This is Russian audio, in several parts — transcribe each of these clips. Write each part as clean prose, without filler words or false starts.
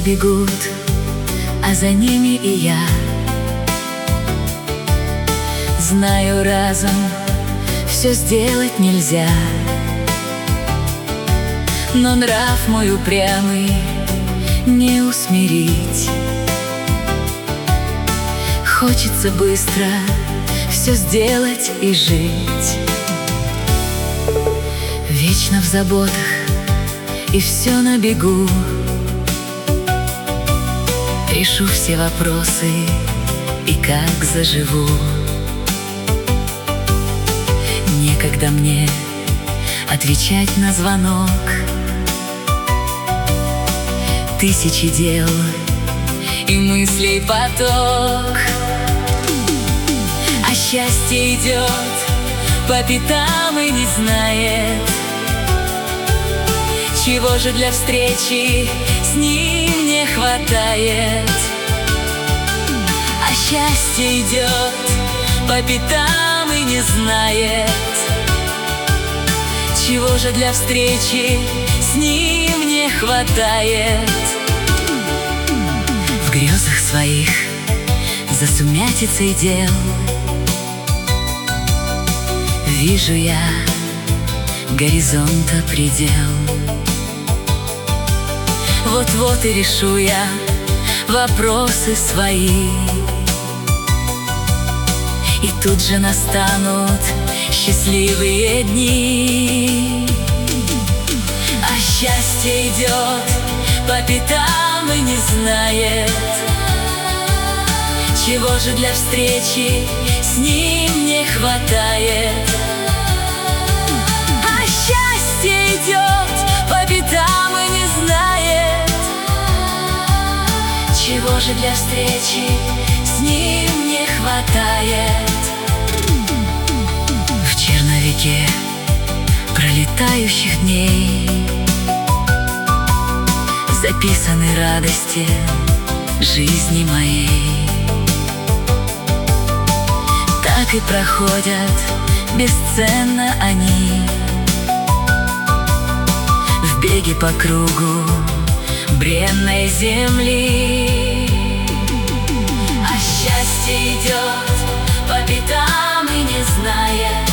бегут, а за ними и я. Знаю, разом все сделать нельзя, но нрав мой упрямый не усмирить. Хочется быстро все сделать и жить. Вечно в заботах и все на бегу. Решу все вопросы и как заживу. Некогда мне отвечать на звонок. Тысячи дел и мыслей поток, а счастье идет по пятам и не знает, чего же для встречи с ним не хватает. А счастье идет по пятам и не знает, чего же для встречи с ним не хватает. В грезах своих за сумятицей дел вижу я горизонта предел. Вот-вот и решу я вопросы свои, и тут же настанут счастливые дни. А счастье идет по пятам и не знает, чего же для встречи с ним не хватает. А счастье идет по пятам и не знает, чего же для встречи с ним не хватает. В черновике пролетающих дней записаны радости жизни моей. Так и проходят бесценно они в беге по кругу бренной земли. А счастье идет по пятам и не знает,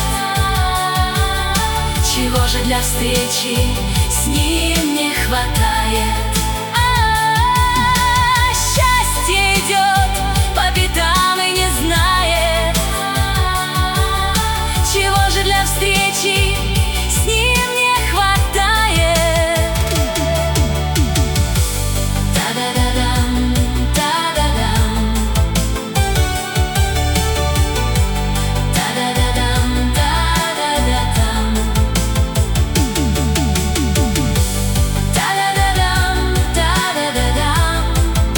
чего же для встречи с ним не хватает. А счастье идет по пятам и не знает, чего же для встречи с ним не хватает. Та-да-да-дам, та-да-дам, та-да-да-дам, та-да-да-дам, та-да-да-дам, та-да-да-дам,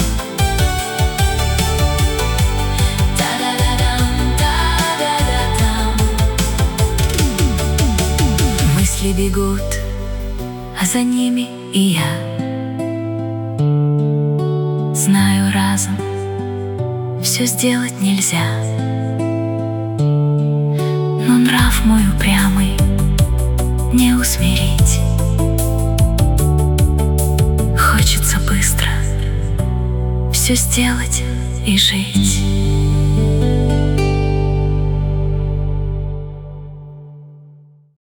та-да-да-дам, та-да-да-дам. Мысли бегут, а за ними и я. Знаю, разом все сделать нельзя, но нрав мой упрямый не усмирить. Хочется быстро все сделать и жить.